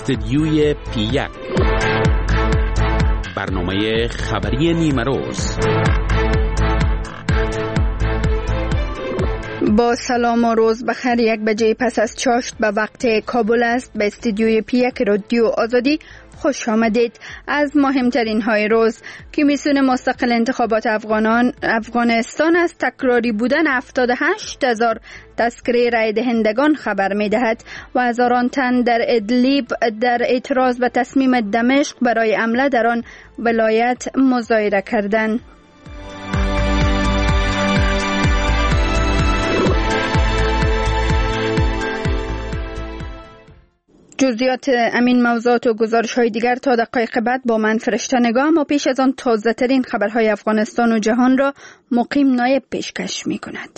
استدیوی پی1 برنامه خبری نیمه روز. با سلام و روز بخیر. 1 بجه پس از چاشت به وقت کابل است. به استدیوی پی1 رادیو آزادی خوش آمدید. از مهمترین های روز: کمیسیون مستقل انتخابات افغانستان از تکراری بودن 78,000 تذکره رای دهندگان خبر می دهد و هزاران تن در ادلیب در اعتراض به تصمیم دمشق برای حمله در آن ولایت مظاهره کردند. جزئیات امین موضوعات و گزارش های دیگر تا دقایق بعد با من فرشته نگاه. اما پیش از آن تازه ترین خبرهای افغانستان و جهان را مقیم نایب پیشکش می کند.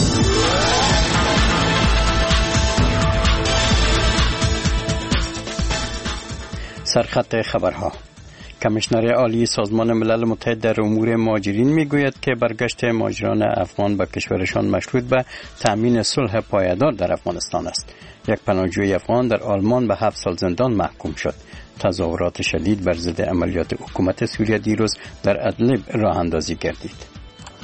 سرخط خبرها: کمیشنر عالی سازمان ملل متحد در امور مهاجرین میگوید که برگشت مهاجران افغان به کشورشان مشروط به تأمین صلح پایدار در افغانستان است. یک پناهجوی افغان در آلمان به 7 سال زندان محکوم شد. تظاهرات شدید بر ضد عملیات حکومت سوریه دیروز در ادلیب راه اندازی گردید.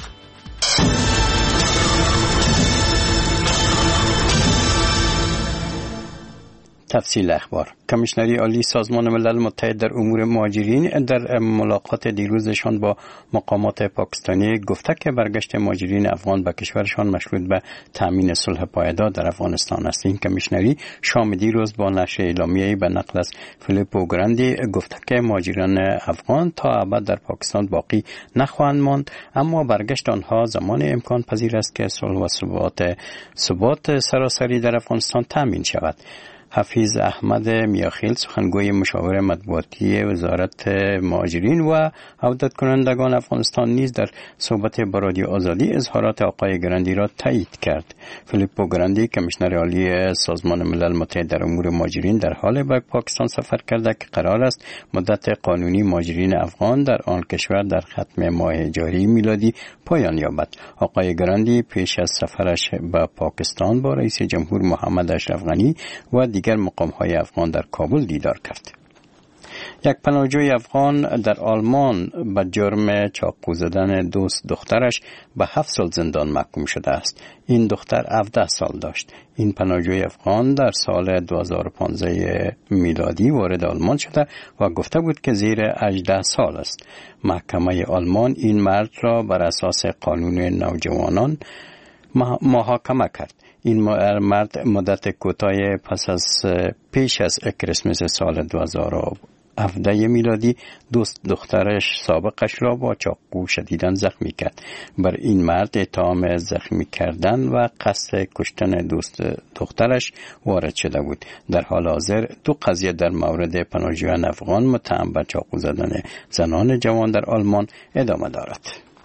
تفصیل اخبار: کمیشنری عالی سازمان ملل متحد در امور مهاجرین در ملاقات دیروزشان با مقامات پاکستانی گفته که برگشت مهاجرین افغان به کشورشان مشروط به تأمین صلح پایدار در افغانستان است. این کمیشنری شام دیروز با نشر اعلامیه‌ای به نقل از فیلیپو گراندی گفته که مهاجران افغان تا ابد در پاکستان باقی نخواهند ماند، اما برگشت آنها زمان امکان پذیر است که صلح و ثبات سراسری در افغانستان تأمین شود. حفیظ احمد میاخیل، سخنگوی مشاور مطبوعاتی وزارت مهاجرین و عودت کنندگان افغانستان، نیز در صحبت با رادیو آزادی اظهارات آقای گراندی را تایید کرد. فیلیپو گراندی، کمیشنر عالی سازمان ملل متحد در امور مهاجرین، در حال به پاکستان سفر کرده که قرار است مدت قانونی مهاجرین افغان در آن کشور در ختم ماه جاری میلادی پایان یابد. آقای گراندی پیش از سفرش به پاکستان با رئیس جمهور محمد اشرف غنی و دیگر مقام‌های افغان در کابل دیدار کرد. یک پناهجوی افغان در آلمان به جرم چاقو زدن دوست دخترش به 7 سال زندان محکوم شده است. این دختر 17 سال داشت. این پناهجوی افغان در سال 2015 میلادی وارد آلمان شده و گفته بود که زیر 18 سال است. محکمه آلمان این مرد را بر اساس قانون نوجوانان محاکمه کرد. این مرد مدت کوتاه پیش از کریسمس سال 2017 میلادی دوست دخترش سابقش را با چاقو شدیداً زخمی کرد. بر این مرد اتهام زخمی کردن و قصد کشتن دوست دخترش وارد شده بود. در حال حاضر 2 قضیه در مورد پناهجویان افغان متهم به چاقو زدن زنان جوان در آلمان ادامه دارد.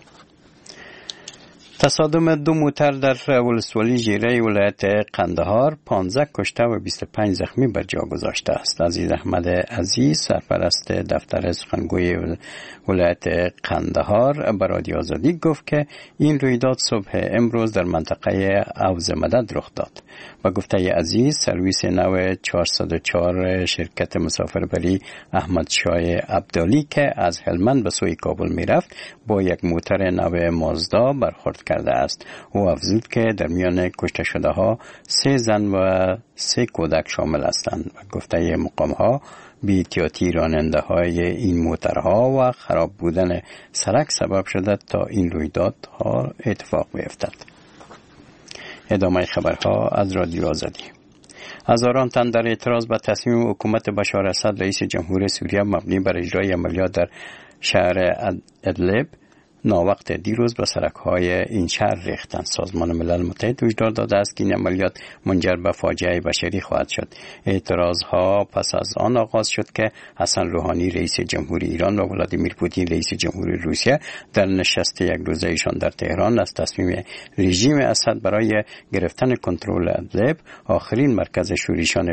تصادم 2 موتر در ولسوالی ژیره ولایت قندهار 15 کشته و 25 زخمی بر جا گذاشته است. عزیز احمد عزیز، سرپرست دفتر سخنگوی ولایت قندهار به رادیو آزادی گفت که این رویداد صبح امروز در منطقه اوز مدد رخ داد. با گفته عزیز، سرویس نو 404 شرکت مسافربری احمد شاه عبدالی که از هلمند به سوی کابل میرفت با یک موتر نو مازدا برخورد کرده است. او افزود که در میان کشته شده ها 3 زن و 3 کودک شامل هستند. و گفته مقام ها بی‌احتیاطی راننده های این موترها و خراب بودن سرک سبب شده تا این رویدادها اتفاق بیفتد. ادامه خبرها از رادیو آزادی. هزاران تن در اعتراض به تصمیم حکومت بشار اسد رئیس جمهور سوریه مبنی بر اجرای عملیات در شهر ادلیب ناوقت دیروز به سرک‌های این شهر ریختند. سازمان ملل متحد هشدار داده است که این عملیات منجر به فاجعه بشری خواهد شد. اعتراضها پس از آن آغاز شد که حسن روحانی رئیس جمهور ایران و ولادیمیر پوتین رئیس جمهور روسیه در نشست یک روزه‌ایشان در تهران از تصمیم رژیم اسد برای گرفتن کنترل ادلیب، آخرین مرکز شورشیان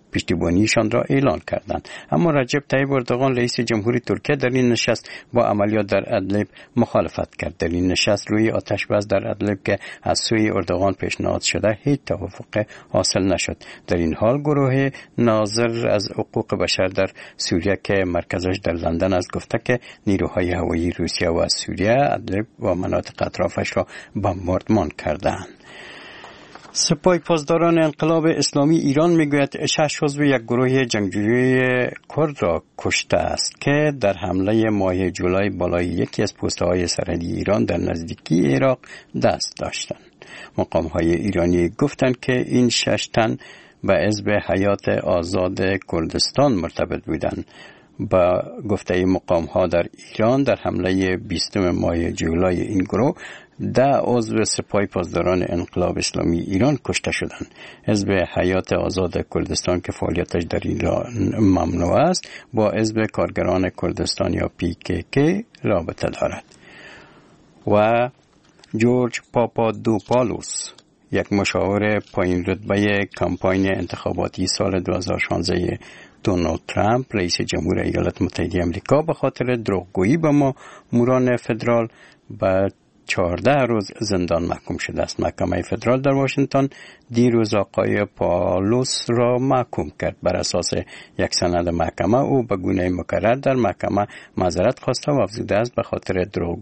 پشتیبانیشان را اعلان کردند. اما رجب طیب اردوغان رئیس جمهوری ترکیه در این نشست با عملیات در ادلب مخالفت کرد. در این نشست روی آتش بس در ادلب که از سوی اردوغان پیشنهاد شده هیچ توافق حاصل نشد. در این حال گروه ناظر از حقوق بشر در سوریه که مرکزش در لندن است گفته که نیروهای هوایی روسیه و از سوریه ادلب و مناطق اطرافش را بمباردمان کردند. سپاه پاسداران انقلاب اسلامی ایران میگوید 6 عضو یک گروه جنگجوی کرد را کشته است که در حمله ماه جولای بالای یکی از پست‌های سرحدی ایران در نزدیکی عراق دست داشتند. مقام‌های ایرانی گفتند که این 6 تن به حزب حیات آزاد کردستان مرتبط بودند. با گفته مقام‌ها در ایران در حمله 20 ماه جولای این گروه 10 عضو سپاه پاسداران انقلاب اسلامی ایران کشته شدند. حزب حیات آزاد کردستان که فعالیتش در ایران ممنوع است با حزب کارگران کردستان یا PKK رابطه دارد. و جورج پاپادوپالوس یک مشاور پایین رتبه کمپاین انتخاباتی سال 2016 دونالد ترامپ رئیس جمهور ایالات متحده آمریکا به خاطر دروغگویی به ماموران فدرال به 14 روز زندان محکوم شده است. محکمه فدرال در واشنگتن دیروز آقای پالوس را محکوم کرد. بر اساس یک سند محکمه او به گونه مکرر در محکمه معذرت خواسته و افزوده است به خاطر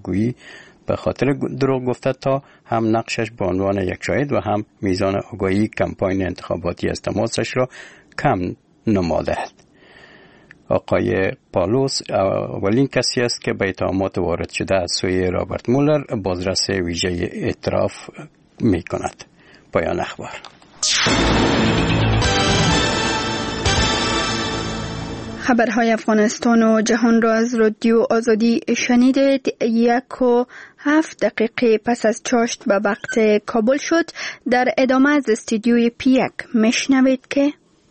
دروغ گفته تا هم نقشش به عنوان یک شاهد و هم میزان آگاهی کمپاین انتخاباتی از تماسش را کم نموده است. آقای پالوس اولین کسی است که به اتهامات وارد شده از سوی رابرت مولر بازرس ویژه اعتراف می کند. پایان اخبار. خبرهای افغانستان و جهان را از رادیو آزادی شنیدید. 1:07 پس از چاشت به وقت کابل شد. در ادامه از استودیوی پیک میشنوید که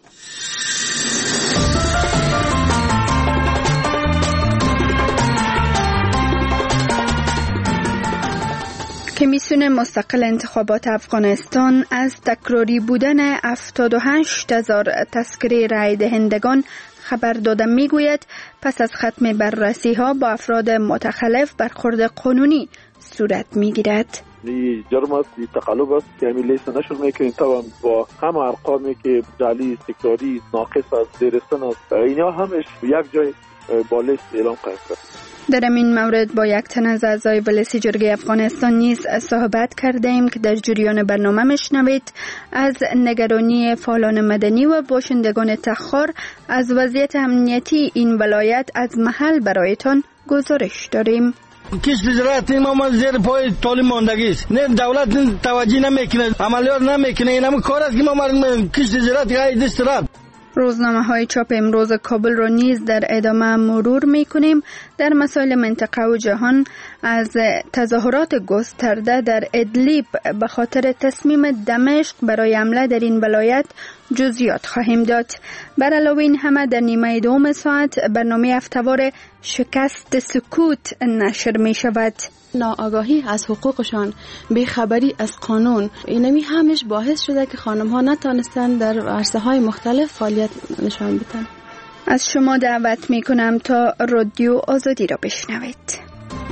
کمیسیون مستقل انتخابات افغانستان از تکراری بودن 78,000 تذکره رای دهندگان خبر داده. میگوید پس از ختم بررسی ها با افراد متخلف برخورد قانونی صورت میگیرد. جرم است، تقلب است که همین لیست نشون میکنیم طبعا با همه ارقامی که جعلی، تکراری، ناقص است، دیرستان است، اینا همش یک جای با لیست اعلام خواهد کرد. در این مورد با یک تن از اعضای ولسی جرگه افغانستان نیز صحبت کرده ایم که در جریان برنامه میشنوید. از نگرانی فعالان مدنی و باشندگان تخار از وضعیت امنیتی این ولایت از محل برایتان گزارش داریم. کشت زراعت ما زیر پای طالب ماندگی است. نه دولت توجه نمیکنه، عملیات نمیکنه. اینم کار است که ما کشت زراعت قاید استراب. روزنامه‌های چاپ امروز کابل را نیز در ادامه مرور می‌کنیم. در مسائل منطقه و جهان از تظاهرات گسترده در ادلیب به خاطر تصمیم دمشق برای حمله در این ولایت جزئیات خواهیم داد. بر علاوه این همه در نیمه دوم ساعت برنامه هفته‌وار شکست سکوت نشر می‌شود. ناآگاهی از حقوقشان، بیخبری از قانون، اینمی همش باعث شده که خانم‌ها نتانستن در عرصه‌های مختلف فعالیت نشان بدن. از شما دعوت می‌کنم تا رادیو آزادی را بشنوید.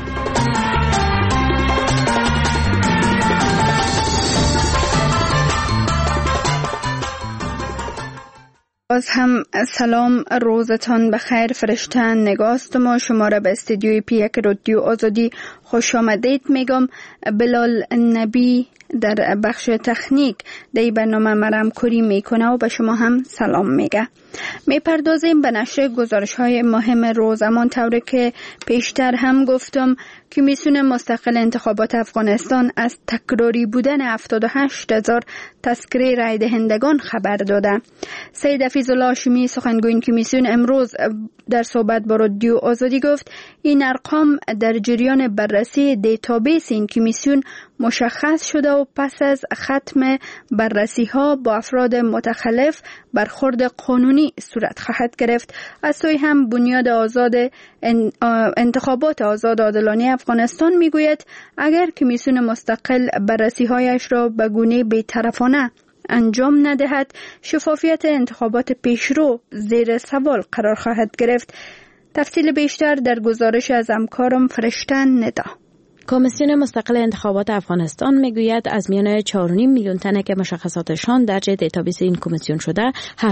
باز هم سلام، روزتان بخیر. فرشته نگاست ما شما را به استودیوی پیک رادیو آزادی خوش آمدید میگم. بلال نبی در بخش تکنیک در برنامه مرام کوری میکنه و به شما هم سلام میگه. میپردازیم به نشر گزارش های مهم روز. امان طوری که پیشتر هم گفتم کمیسیون مستقل انتخابات افغانستان از تکراری بودن 78,000 تذکره رای دهندگان خبر داده. سید حفیظالله هاشمی سخنگوی کمیسیون امروز در صحبت با رادیو آزادی گفت این ارقام در جریان بررسی دیتابیس این کمیسیون مشخص شده و پس از ختم بررسی ها با افراد متخلف برخورد قانونی صورت خواهد گرفت. از سوی هم بنیاد آزاد انتخابات آزاد عادلانه افغانستان میگوید اگر کمیسیون مستقل بررسی هایش را به گونه بی‌طرفانه انجام ندهد شفافیت انتخابات پیشرو زیر سوال قرار خواهد گرفت. تفصیل بیشتر در گزارش از همکارم فرشته ندا. کمیسیون مستقل انتخابات افغانستان میگوید از میان 4.5 میلیون تنه که مشخصاتشان درج دیتابیس این کمیسیون شده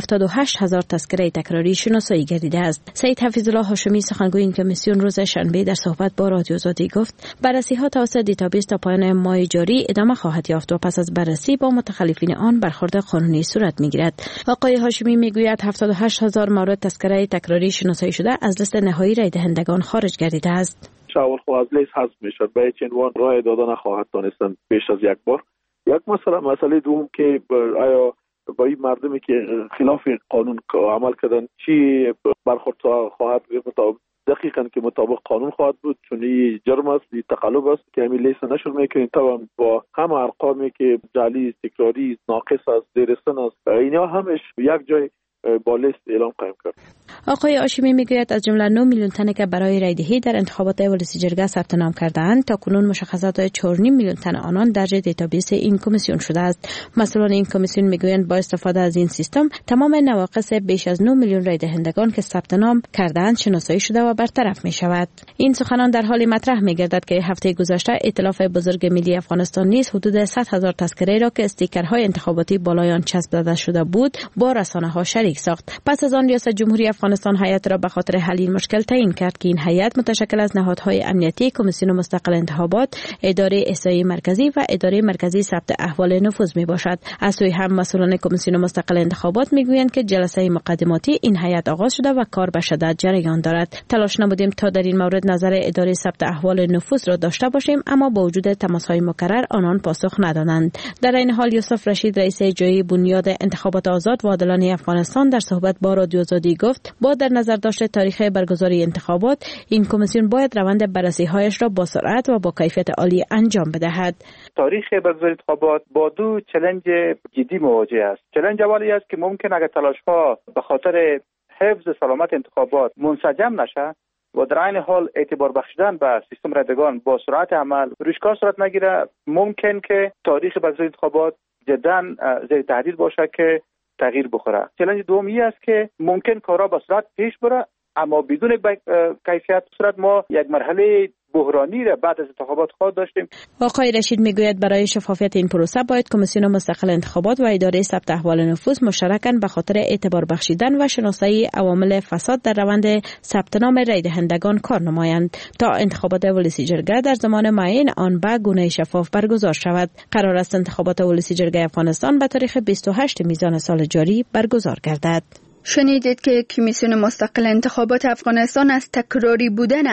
78,000 تذکره تکراری شناسایی گردیده است. سید حفیظالله هاشمی سخنگوی این کمیسیون روز شنبه در صحبت با رادیو آزادی گفت بررسی ها توسط دیتابیس تا پایان ماه جاری ادامه خواهد یافت و پس از بررسی با متخلفین آن برخورد قانونی صورت میگیرد. آقای هاشمی میگوید 78,000 مورد تذکره تکراری شناسایی شده از لیست نهایی رای دهندگان خارج گردیده است. شاول خو از لیست حذف میشد به هیچ عنوان رای دادن نخواهد دانستن بیش از یک بار. یک مسئله دوم که آیا با این مردمی که خلاف قانون عمل کردن چی برخورد خواهد بود؟ دقیقاً که مطابق قانون خواهد بود، چون این جرم است، این تقلب است که همین لیست نشر میکنین طبعا با همه ارقامی که جعلی، تکراری، ناقص است، زیرستان است، اینا همش یک جای با لیست اعلام قائم کرد. آقای هاشمی میگوید از جمله 9 میلیون تن که برای رای دهی در انتخابات ولسی جرگه ثبت نام کرده‌اند تا کنون مشخصات 4.5 میلیون تن آنان درج دیتابیس این کمیسیون شده است. مسئولان این کمیسیون میگویند با استفاده از این سیستم تمام نواقص بیش از 9 میلیون رای دهندگان که ثبت نام کرده‌اند شناسایی شده و برطرف می شود. این سخنان در حالی مطرح میگردد که هفته گذشته ائتلاف بزرگ ملی افغانستان نیز حدود 100,000 تذکره را که استیکرهای انتخاباتی بالای آن چسب زده شده بود با رسانه‌ها شریک ساخت. پس از آن ریاست جمهوری افغانستان هیئت را به خاطر حل این مشکل تعیین کرد که این هیئت متشکل از نهادهای امنیتی، کمیسیون مستقل انتخابات، اداره احصایی مرکزی و اداره مرکزی ثبت احوال نفوذ می باشد. از سوی هم مسئولان کمیسیون مستقل انتخابات میگویند که جلسه مقدماتی این هیئت آغاز شده و کار به شدت جریان دارد. تلاش نمودیم تا در این مورد نظر اداره ثبت احوال نفوذ را داشته باشیم، اما با وجود تماس‌های مکرر آنان پاسخ ندادند. در این حال یوسف رشید رئیس اجرایی بنیاد انتخابات آزاد و عادلانه افغانستان در صحبت با رادیو آزادی گفت با در نظر داشت تاریخ برگزاری انتخابات این کمیسیون باید روند بررسی‌هایش را با سرعت و با کیفیت عالی انجام بدهد. تاریخ برگزاری انتخابات با دو چالش جدی مواجه است. چالش اولی است که ممکن اگر تلاش‌ها به خاطر حفظ سلامت انتخابات منسجم نشه و در عین حال اعتبار بخشیدن به سیستم رایدگان با سرعت عمل روشکار صورت نگیره، ممکن که تاریخ برگزاری انتخابات جدا زیر تهدید باشه که تغییر بخوره. چالش دومی است که ممکن کارا به سرعت پیش بره اما بدون کیفیت. صورت ما یک مرحله بحرانی را بعد از انتخابات خود داشتیم. آقای رشید میگوید برای شفافیت این پروسه باید کمیسیون مستقل انتخابات و اداره ثبت احوال نفوذ مشترکاً به خاطر اعتبار بخشیدن و شناسایی عوامل فساد در روند ثبت نام رای دهندگان کار نمایند تا انتخابات ولسی جرگه در زمان معین آن به گونه شفاف برگزار شود. قرار است انتخابات ولسی جرگه افغانستان به تاریخ 28 میزان سال جاری برگزار گردد. شنیدید که کمیسیون مستقل انتخابات افغانستان از تکراری بودن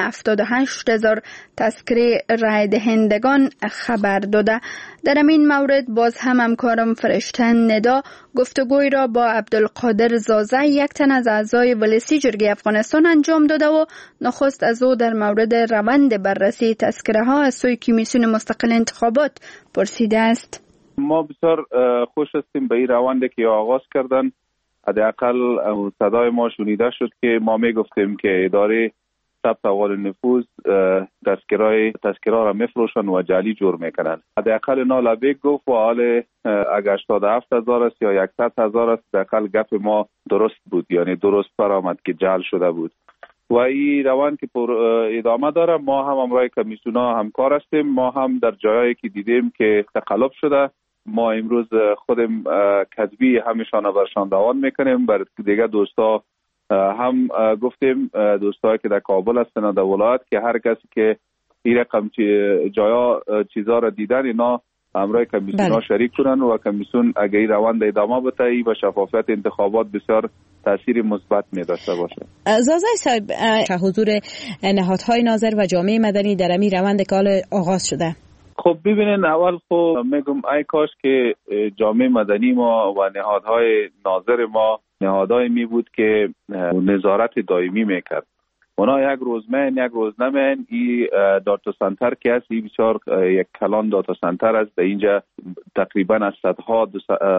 78,000 تذکره رای دهندگان خبر داده. در این مورد باز هم همکارم فرشته ندا گفتگوی را با عبدالقادر زازه یک تن از اعضای ولسی جرگه افغانستان انجام داده و نخست از او در مورد روند بررسی تذکره ها از سوی کمیسیون مستقل انتخابات پرسیده است. ما بسیار خوش هستیم به این روندی که آغاز کردن. حداقل صدای ما شنیده شد که ما میگفتیم که اداره ثبت احوال نفوذ تذکره را میفروشن و جعلی جور میکنن. حداقل نالبیک گفت و حال اگر 87,000 است یا 100,000 است، حداقل گپ ما درست بود، یعنی درست برآمد که جعل شده بود و این روند که ادامه داره. ما هم امروز کمیسیونا همکار هستیم. ما هم در جایی که دیدیم که تقلب شده ما امروز خودم کتبی همیشان برشان دوان میکنیم. بر دیگه دوستا هم گفتیم، دوستایی که در کابل هستن و در ولایت، که هر کسی که این رقم جایا چیزا را دیدن اینا امروز کمیسیون شریک کنن و کمیسیون اگه این روند ادامه بده و شفافیت انتخابات بسیار تاثیر مثبت می داشته باشه. زازه صاحب، حضور نهادهای ناظر و جامعه مدنی در این روند کار آغاز شده. خب ببینین، اول خب میگم ای کاش که جامعه مدنی ما و نهادهای ناظر ما نهادهای می بود که نظارت دائمی میکرد. اونا یک روز نمین. این داتا سنتر که هست، این بسیار یک کلان داتا سنتر است. در اینجا تقریبا از صدها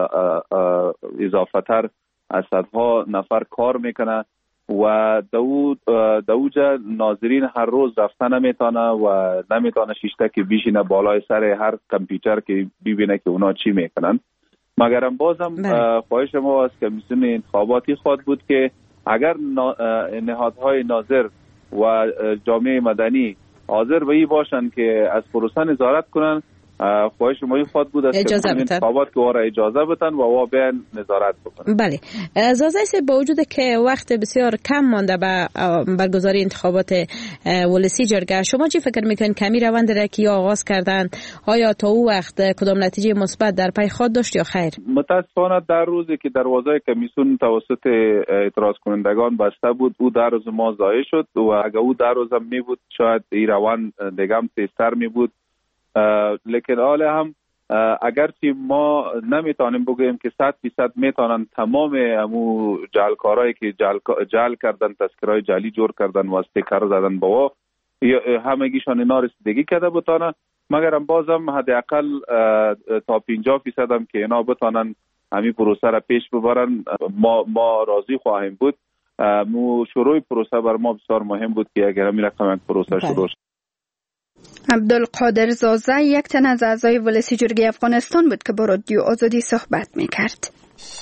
اضافه تر از صدها نفر کار میکنه و دوجا ناظرین هر روز رفتن نمیتونه و نمیتونه شیشته که بیشینه بالای سر هر کامپیوتر که ببینه که اونا چی میکنن. مگرم بازم خواهش ما از کمیسیون انتخاباتی خواد بود که اگر نهادهای ناظر و جامعه مدنی حاضر به این باشن که از پروسه نظارت کنن، خواهش ما این خواد بود از کمیسیون انتخابات که وارا اجازه بدن و بیان نظارت بکنن. بله. زازایس با وجود که وقت بسیار کم مانده به برگزاری انتخابات ولسی جرگه، شما چی فکر میکنید کمی روند را که آغاز کردن آیا تا او وقت کدام نتیجه مثبت در پی خود داشت یا خیر؟ متاسفانه در روزی که دروازه کمیسیون توسط اعتراض کنندگان بسته بود، او در روز ما ضایع شد و اگر او در روز هم می بود شاید این روند دیگه هم تیزتر می بود. لیکن حالا هم اگرچه ما نمیتونیم بگوییم که 100% میتونن تمام امو جعلکارایی که جعل کردن، تذکرهای جعلی جور کردن و استیکر زدن با همگیشان اینا رسیدگی کرده بتانه، مگرم بازم حداقل تا 50% هم که اینا بتانن همین پروسه را پیش ببرن ما راضی خواهیم بود. شروع پروسه بر ما بسیار مهم بود که اگر همین رقم یک پروسه شروع شد. عبدالقادر زازا یک تن از اعضای ولسی جرگه افغانستان بود که با رادیو آزادی صحبت میکرد.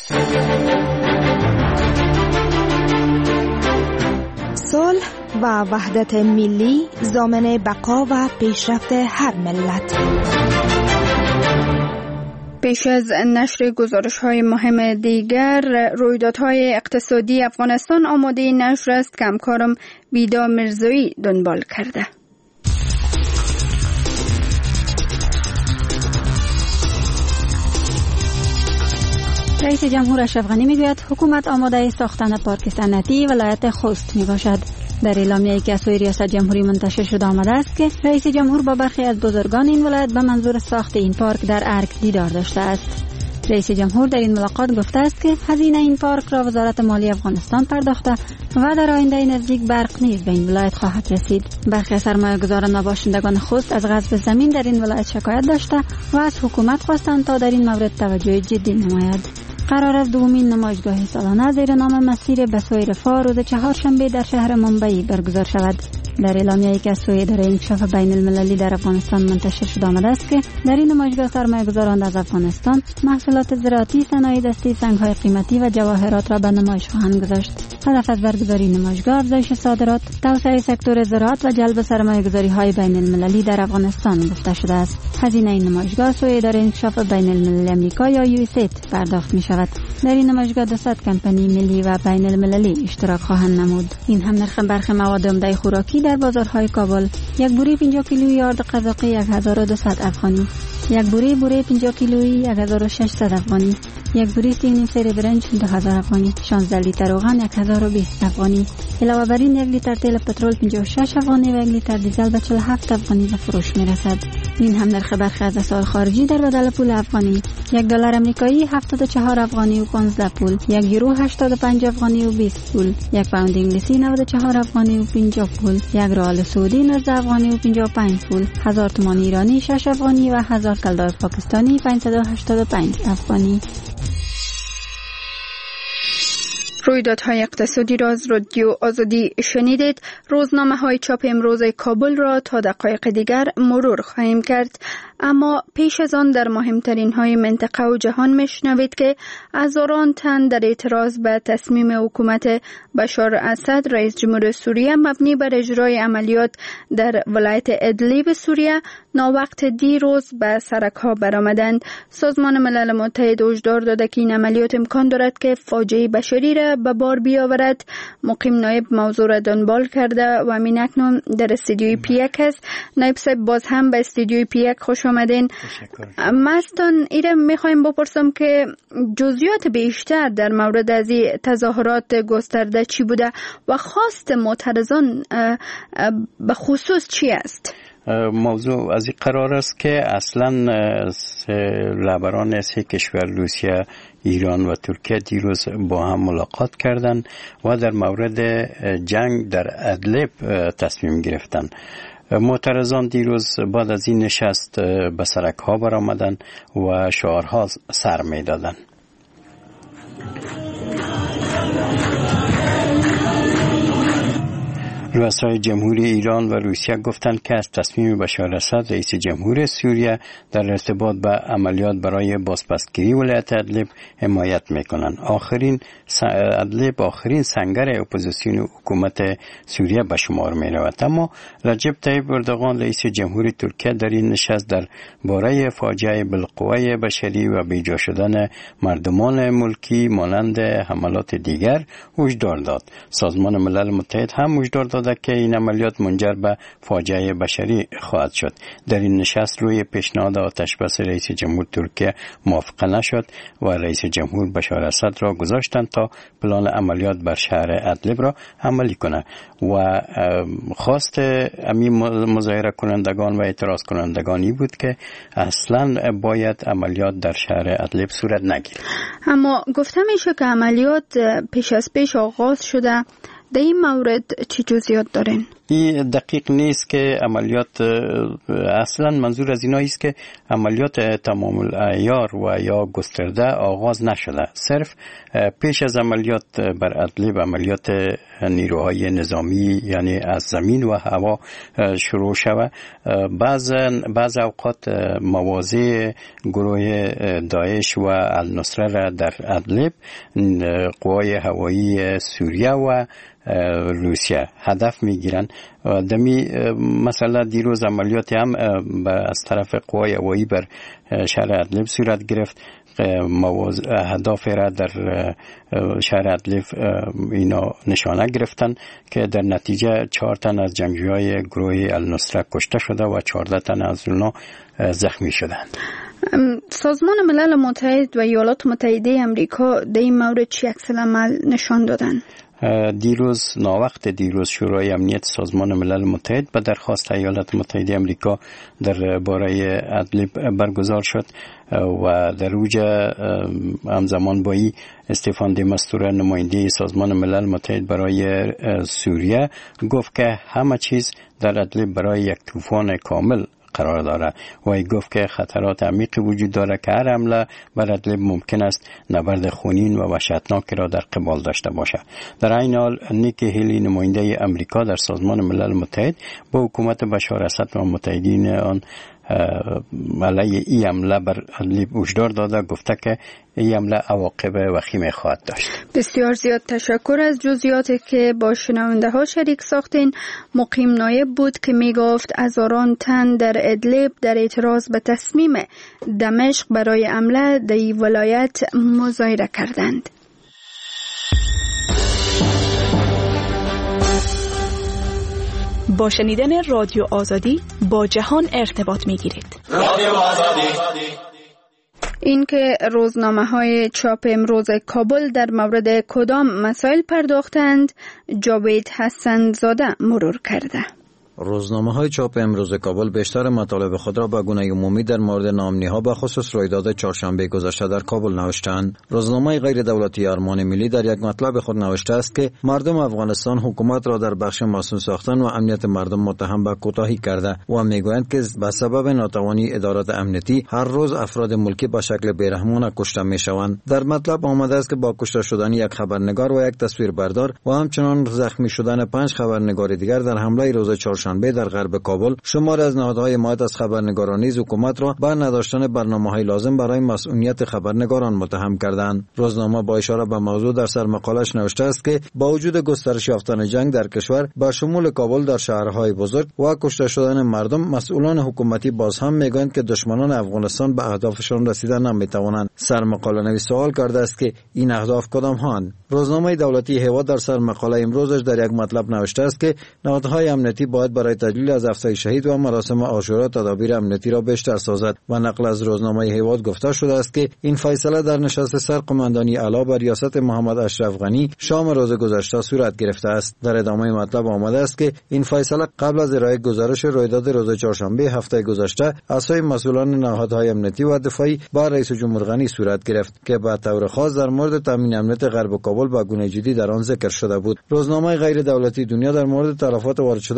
صلح و وحدت ملی ضامن بقا و پیشرفت هر ملت. پیش از نشر گزارش‌های مهم دیگر، رویدادهای اقتصادی افغانستان آماده نشر است که همکارم بیدا مرزایی دنبال کرده. رئیس جمهور اشرف غنی میگوید حکومت آماده ساختن پارک صنعتی ولایت خوست می باشد. در اعلامیه‌ای که از سوی ریاست جمهوری منتشر شده آمده است که رئیس جمهور با برخی از بزرگان این ولایت به منظور ساخت این پارک در ارگ دیدار داشته است. رئیس جمهور در این ملاقات گفته است که هزینه این پارک را وزارت مالی افغانستان پرداخته و در آینده نزدیک برق نیز به این ولایت خواهد رسید. برخی از سرمایه‌گذاران و باشندگان خوست از غصب زمین در این ولایت شکایت داشته و از حکومت خواستند تا در این مورد توجه جدی نماید. قرار است دومین نمایشگاه سالانه زیر نام مسیر به سوی رفاه روز چهارشنبه در شهر ممبئی برگزار شود. در اعلامیه‌ای که از سوی اداره انکشاف بین المللی در افغانستان منتشر شده آمده است که در این نمایشگاه سرمایه‌گذاران از افغانستان محصولات زراعتی، صنایع دستی، سنگ‌های قیمتی و جواهرات را به نمایش خواهند گذاشت. هدف از برگزاری نمایشگاه افزایش صادرات، توسعه سکتور زراعت و جلب سرمایه‌گذاری‌های بین المللی در افغانستان گفته شده است. هزینه این نمایشگاه سوی اداره انکشاف بین المللی آمریکا یا USAID پرداخت می‌شود. در این نمایشگاه 200 کمپانی ملی و بین المللی اشتراک خواهند نمود. این هم نرخ برخی مواد عمده خوراکی در بازارهای کابل: یک بوره 50 کیلویی آرد قزاقی 1200 افغانی، یک بوره 50 کیلویی 1600 افغانی، یک بوره سینی سیر برنج 2000 افغانی، 16 لیتر روغن 1020 افغانی. علاوه بر این 1 لیتر تیل پترول 56 افغانی و 1 لیتر دیزل به 47 افغانی به فروش میرسد. این هم نرخ برخی از اسعار خارجی در بدل پول افغانی: $1 آمریکایی 74 افغانی و 15 پول، 1 یورو 85 افغانی و 20 پول، 1 پوند انگلیسی 94 افغانی و 50 پول، 1 ریال سعودی 19 افغانی و 55 پول، 1000 تومان ایرانی 6 افغانی و 1000 کلدار پاکستانی 585 افغانی. رویدادهای اقتصادی را از رادیو آزادی شنیدید. روزنامه‌های چاپ امروز کابل را تا دقایق دیگر مرور خواهیم کرد، اما پیش از آن در مهمترین های منطقه و جهان میشنوید که هزاران تن در اعتراض به تصمیم حکومت بشار اسد رئیس جمهور سوریه مبنی بر اجرای عملیات در ولایت ادلیب سوریه ناوقت دیروز به سرک‌ها برآمدند. سازمان ملل متحد هشدار داده که این عملیات امکان دارد که فاجعه بشری را به بار بیاورد. مقیم نایب موضوع را دنبال کرده و همین اکنون در استودیوی پیک است. نایب صاحب باز هم به استودیوی پیک خوش آمدین. مستان ایره میخوایم بپرسم که جزئیات بیشتر در مورد از این تظاهرات گسترده چی بوده و خواست معترضان به خصوص چی است؟ موضوع از این قرار است که اصلا رهبران سه کشور روسیه، ایران و ترکیه دیروز با هم ملاقات کردند و در مورد جنگ در ادلب تصمیم گرفتند. معترضان دیروز بعد از این نشست به سرک‌ها برآمدن و شعارها سر می‌دادند. رؤسای جمهوری ایران و روسیه گفتند که از تصمیم بشار اسد رئیس جمهور سوریه در ارتباط به عملیات برای بازپسگیری ولایت ادلب حمایت میکنند. ادلب آخرین سنگر اپوزیسیون حکومت سوریه به شمار می رود. اما رجب طیب اردوغان رئیس جمهور ترکیه در این نشست در باره فاجعه بالقوه بشری و بیجا شدن مردمان ملکی مانند حملات دیگر هشدار داد. سازمان ملل متحد هم هشدار داده که این عملیات منجر به فاجعه بشری خواهد شد. در این نشست روی پیشنهاد آتش بس رئیس جمهور ترکیه موافقه نشد و رئیس جمهور بشار اسد را گذاشتند تا پلان عملیات بر شهر ادلب را عملی کنه و خواست امی مظاهره کنندگان و اعتراض کنندگانی بود که اصلا باید عملیات در شهر ادلب صورت نگیرد. اما گفته میشه که عملیات پیش از پیش آغاز شده. در این مورد چی جزئیات دارین؟ این دقیق نیست که عملیات اصلا منظور از اینایی است که عملیات تمام العیار و یا گسترده آغاز نشده. صرف پیش از عملیات بر ادلب عملیات نیروهای نظامی یعنی از زمین و هوا شروع شود. بعض اوقات موازی گروه داعش و النصره را در ادلب قوای هوایی سوریه و روسیه هدف میگیرن. دمی مثلا دیروز عملیاتی هم از طرف قوای هوایی بر شهر ادلب صورت گرفت. هدف را در شهر ادلب اینا نشانه گرفتن که در نتیجه 4 تن از جنگجویان گروه النصره کشته شده و 14 تن از اونها زخمی شدند. سازمان ملل متحد و ایالات متحده آمریکا در این مورد چه عکس العمل نشان دادن؟ دیروز شورای امنیت سازمان ملل متحد به درخواست ایالات متحده آمریکا در باره ادلب برگزار شد و در اوج همزمان با این استفان دی مستور نماینده سازمان ملل متحد برای سوریه گفت که همه چیز در ادلب برای یک طوفان کامل قرار داره و گفت که خطرات عمیقی وجود داره که هر حمله بر ادلب ممکن است نبرد خونین و وحشتناکی را در قبال داشته باشه. در این حال نیکی هیلی نماینده امریکا در سازمان ملل متحد با حکومت بشار اسد و متحدین آن علیه این حمله بر ادلب هشدار داده، گفته که این حمله عواقب وخیم خواهد داشت. بسیار زیاد تشکر از جزئیاتی که با شنونده ها شریک ساختین. مقیم نایب بود که می گفت هزاران تن در ادلب در اعتراض به تصمیم دمشق برای حمله در این ولایت مظاهره کردند. با شنیدن رادیو آزادی با جهان ارتباط می گیرید. رادیو آزادی. این که روزنامه‌های چاپ امروز کابل در مورد کدام مسائل پرداختند، جاوید حسن زاده مرور کرده. روزنامه‌های چاپ امروز کابل بیشتر مطالب خود را به گونه عمومی در مورد نامنی‌ها به خصوص رویداد چهارشنبه گذشته در کابل نوشتند. روزنامه غیر دولتی ارمان ملی در یک مطلب خود نوشته است که مردم افغانستان حکومت را در بخش مسئول ساختن و امنیت مردم متهم به کوتاهی کرده و میگویند که به سبب ناتوانی ادارات امنیتی هر روز افراد ملکی به شکل بیرحمانه کشته میشوند. در مطلب آمده است که با کشته شدن یک خبرنگار و یک تصویربردار و همچنین زخمی شدن 5 خبرنگار دیگر در حمله روز چهارشنبه در غرب کابل، شمار از نهادهای حمایت از خبرنگاران نیز حکومت را به نداشتن برنامه‌های لازم برای مسئولیت خبرنگاران متهم کردند. روزنامه با اشاره به موضوع در سرمقالش نوشته است که با وجود گسترش یافتن جنگ در کشور با شمول کابل در شهرهای بزرگ و کشته شدن مردم، مسئولان حکومتی باز هم میگویند که دشمنان افغانستان به اهدافشان رسیدن نمیتوانند. سرمقاله نویس سوال کرده است که این اهداف کدام هستند. روزنامه دولتی هوا در سرمقاله امروزش در یک مطلب نوشته است که نهادهای امنیتی باید برای تجلیل از افسای شهید و مراسم عاشورا تدابیر امنیتی را بیشتر سازد و نقل از روزنامه هوا گفته شده است که این فیصله در نشست سرقماندانی اعلی بر ریاست محمد اشرف غنی شام روز گذشته صورت گرفته است. در ادامه مطلب آمده است که این فیصله قبل از ارائه گزارش رویداد روز چهارشنبه هفته گذشته از سوی مسئولان نهادهای امنیتی و دفاعی با رئیس جمهور غنی صورت گرفت که به طور خاص در مورد تامین امنیت غرب کابل با گونه جدی در آن ذکر شده بود. روزنامه غیر دولتی دنیا در مورد تلفات وارد شده به مردم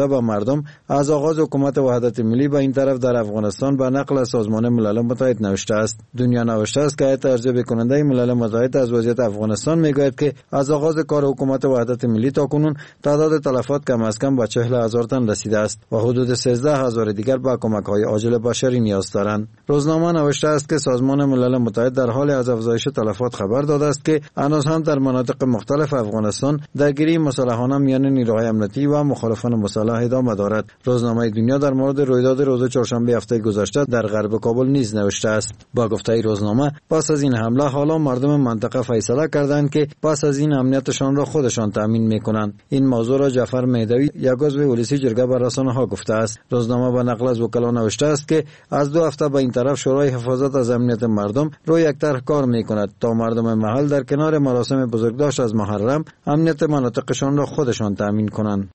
مردم از آغاز حکومت وحدت ملی به این طرف در افغانستان به نقل از سازمان ملل متحد نوشته است. دنیا نوشته است که هیئت ارزیابی کننده ملل متحد از وضعیت افغانستان میگوید که از آغاز کار حکومت وحدت ملی تا کنون تعداد تلفات کم از کم به 40,000 تن رسیده است و حدود 13,000 دیگر به کمک‌های عاجل بشری نیاز دارند. روزنامه نوشته است که سازمان ملل متحد در حال از افزایش تلفات خبر داده است که هنوز هم در مناطق مختلف افغانستان درگیری مسلحانه میان نیروهای امنیتی و مخالفان مسلح ادامه دارد. روزنامه دنیا در مورد رویداد روز چهارشنبه هفته گذشته در غرب کابل نیز نوشته است. با گفته روزنامه پس از این حمله حالا مردم منطقه فیصله کردند که پس از این امنیتشان را خودشان تامین میکنند. این موضوع را جعفر میدوی یک عضو ولسی جرگه به رسانه‌ها گفته است. روزنامه به نقل از وکلا نوشته است که از 2 هفته به این طرف شورای حفاظت از امنیت مردم روی یک طرح کار میکند تا مردم محل در کنار مراسم بزرگداشت از محرم امنیت مناطقشان را خودشان تامین کنند.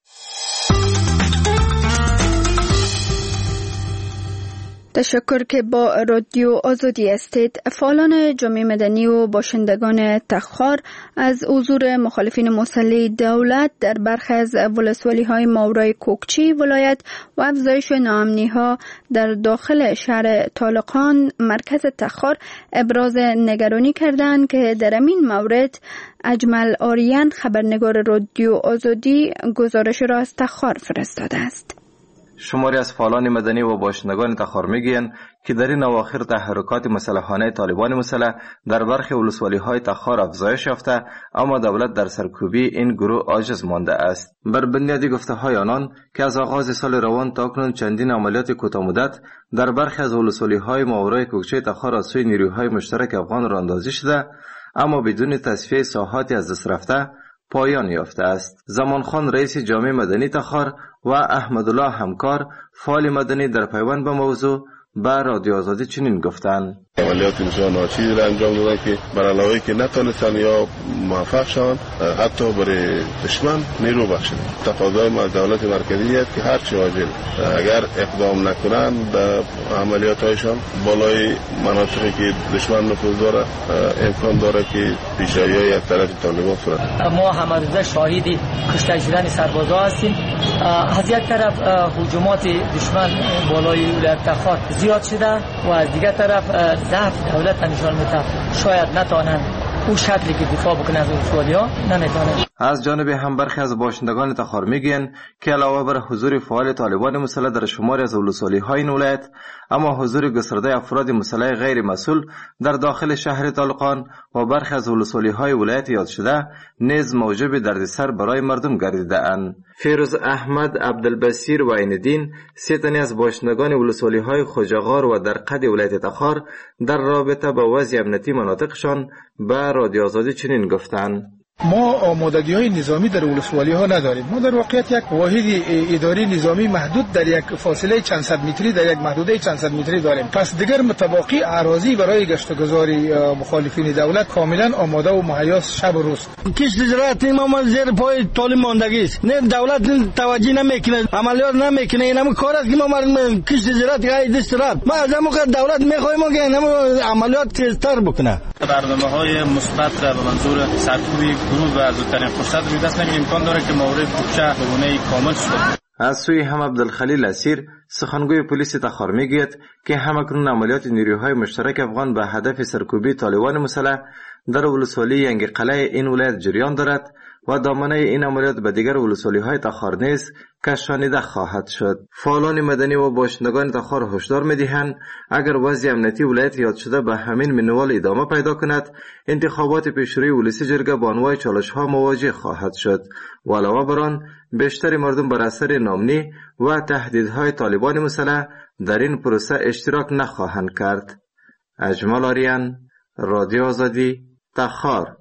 تشکر که با رادیو آزادی هستید. فعالان جامعه مدنی و باشندگان تخار از حضور مخالفین مسلح دولت در برخی از ولسوالی‌های ماورای کوکچی ولایت و افزایش ناامنی‌ها در داخل شهر طالقان مرکز تخار ابراز نگرانی کردند که در این مورد اجمل آریان خبرنگار رادیو آزادی گزارش را از تخار فرستاده است. شماری از فعالان مدنی و باشندگان تخار میگویند که در این اواخر تحرکات مسلحانه طالبان مسلح در برخی ولسوالی‌های تخار افزایش یافته، اما دولت در سرکوبی این گروه عاجز مانده است. بر بنیاد گفته‌های آنان که از آغاز سال روان تا اکنون چندین عملیات کوتاه مدت در برخی از ولسوالی‌های ماورای کوکچه تخار از سوی نیروهای مشترک افغان راهاندازی شده، اما بدون تصفیه ساحاتی از دست رفته پایان یافته است. زمان خان رئیس جامعه مدنی تخار و احمدالله همکار فعال مدنی در پیوند به موضوع به رادیو آزادی چنین گفتند: عملیات بسیار ناچیزی را انجام دادن که بر علاوه که نتونستن یا موفق شوند حتی برای دشمن نیرو بخشند. تقاضای ما دولت مرکزی است که هر چه واجب اگر اقدام نکنند در عملیات‌هایشان بالای مناطقی که دشمن نفوذ داره امکان داره که پیشروی از طرف طالبان صورت بگیرد. ما همروزه شاهد کشته شدن سربازا هستیم. از یک طرف هجومات دشمن بالای ولایت تخار زیاد شده و از دیگر طرف ضعف دولت نشان میده. شاید نتوانند او شکلی که دفاع بکنه از ولسوالی‌ها نمیتونه. از جانب هم برخی از باشندگان تخار میگن که علاوه بر حضور فعال طالبان مسلح در شماری از ولسوالی‌های این ولایت، اما حضور گسترده افراد مسلح غیر مسئول در داخل شهر طالقان و برخی از ولسوالی‌های ولایت یاد شده نیز موجب دردسر برای مردم گردیده اند. فیروز احمد عبدالبصیر و عیندین، سه تن از باشندگان ولسوالی‌های خوجاغار و درقد ولایت تخار در رابطه با وضع امنیتی مناطقشان به رادیو آزادی چنین گفتند: ما آمادگی‌های نظامی در ولسوالی‌ها نداریم. ما در واقعیت یک واحد اداری نظامی محدود در یک فاصله چند صد متری در یک محدوده چند صد متری داریم. پس دیگر متباقی اراضی برای گشت و گذاری مخالفین دولت کاملا آماده و مهیاس شب و روز. کشت زراعت ما زیر پای طالب ماندگی است. نه دولت توجه نمیکنه، عملیات نمیکنه. اینم کار است که ما کشت زراعت گای دست رفت. ما از همون دولت می‌خوایم که اینم عملیات تیزتر بکنه. برنامه‌های مثبت به منظور سرکوب گروه و زودترین فرصت روی دست نمی امکان داره که مورد کوچه به گونه کامل شد. از سوی هم عبدالخلیل اسیر، سخنگوی پلیس تخار میگوید که همکنون عملیات نیروهای مشترک افغان به هدف سرکوبی طالبان مسلح در ولسوالی ینگ قلعه این ولایت جریان دارد و دامنه این عملیات به دیگر ولسوالی‌های تخار نیز کشانیده خواهد شد. فعالان مدنی و باشندگان تخار هشدار می‌دهند اگر وضع امنیتی ولایت یاد شده به همین منوال ادامه پیدا کند، انتخابات پیشروی ولسی جرگه با انواع چالش‌ها مواجه خواهد شد و علاوه بر آن بیشتر مردم بر اثر ناامنی و تهدیدهای طالبان مسلح در این پروسه اشتراک نخواهند کرد. اجمل آریان، رادیو آزادی، تخار.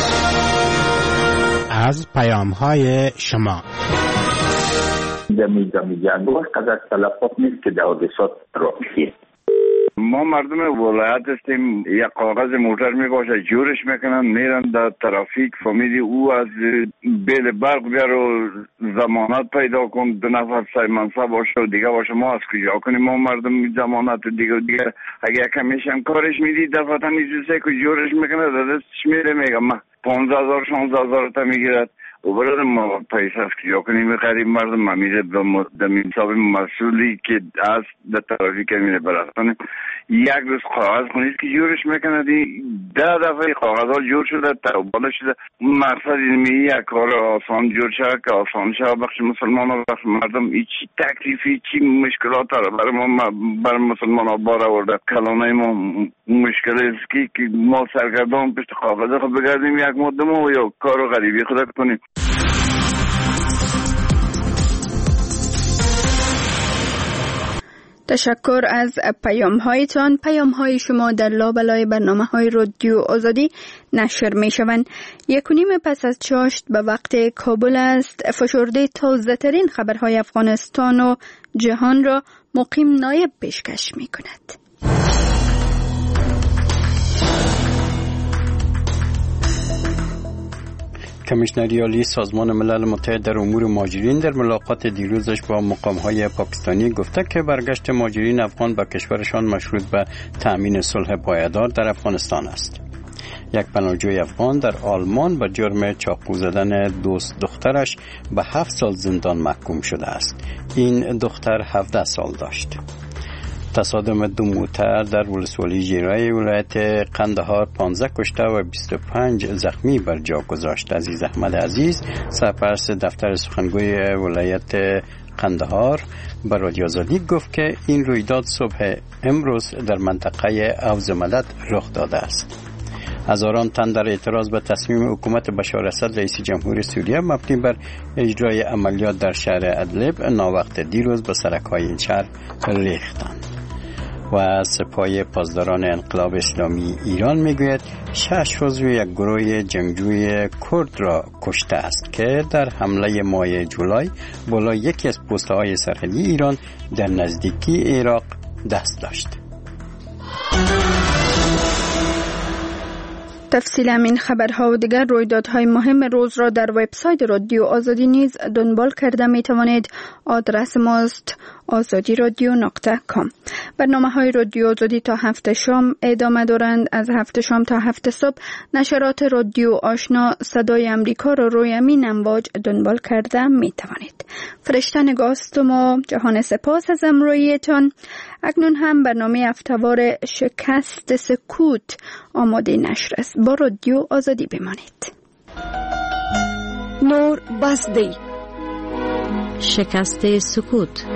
از پیام‌های شما جنگل قدر تلفات نیست که در حادثات راه میشه. ما مردم ولایت هستیم، یک کاغذ موتر میباشه جورش میکنن میرن در ترافیک فامیلی او از بیل برق بیار و ضمانت پیدا کن 2 نفر سایمنسا باشه و دیگه باشه. ما از کجا کنیم؟ ما مردم ضمانت دیگه اگه کمیشن کارش میدی دفعتا نیزوسه که جورش میکنه در دستش میره میگه ما 15,000 16,000 تا میگیرد. و برای ما پیسه است که یا کنیم غریب مردم ممیره به منصاب مسئولی که از در ترافیک میره برستانه یک روز کاغذ خونید که جورش میکنه 10 دفعه کاغذ ها جور شده بالا شده. مقصد اینمی یک کار آسان جور شده که آسان شده بخش مسلمان ها بخش مردم چی تکلیفی چی مشکلات داره برای مسلمان ها بار آورده. کلانه ما مشکل است که ما سرگردان پشت کاغذ خود بگردیم یک مدت ما و یا کار غریبی خود کنیم. تشکر از پیام هایتان. پیام های شما در لابلای برنامه های رادیو آزادی نشر می شوند. 1:30 پس از چاشت به وقت کابل است. فشرده تازه ترین خبرهای افغانستان و جهان را مقیم نایب پیشکش می کند. کمیشنری عالی سازمان ملل متحد در امور مهاجرین در ملاقات دیروزش با مقام‌های پاکستانی گفته که برگشت مهاجرین افغان به کشورشان مشروط به تأمین صلح پایدار در افغانستان است. یک پناهجوی افغان در آلمان به جرم چاقو زدن دوست دخترش به 7 سال زندان محکوم شده است. این دختر 17 سال داشت. تصادم 2 موتر در ولسوالی جیرای ولایت قندهار 15 کشته و 25 زخمی بر جا گذاشت. عزیز احمد عزیز، سرپرست دفتر سخنگوی ولایت قندهار به رادیو آزادی گفت که این رویداد صبح امروز در منطقه اوز مدد رخ داده است. هزاران تن در اعتراض به تصمیم حکومت بشار اسد رئیس جمهور سوریه مبنی بر اجرای عملیات در شهر ادلب ناوقت دیروز به سرک‌های این شهر ریختند. و سپاه پاسداران انقلاب اسلامی ایران میگوید 6 عضو یک گروه جنگجوی کرد را کشته است که در حمله ماه جولای بالا یکی از پست‌های سرحدی ایران در نزدیکی عراق دست داشت. تفصیل این خبرها و دیگر رویدادهای مهم روز را در وبسایت رادیو آزادی نیز دنبال کرده می توانید. آدرس ماست azadi.radio.com. برنامه‌های رادیو آزادی تا 7 شام ادامه دارند. از 7 شام تا 7 صبح نشرات رادیو آشنا صدای امریکا را روی امین امواج دنبال کرده می توانید. فرشته نگاهستم و جهان سپاس از همراهیتان. اکنون هم برنامه هفته‌وار شکست سکوت آماده نشر است. با رادیو آزادی بمانید. نور بسدی شکست سکوت.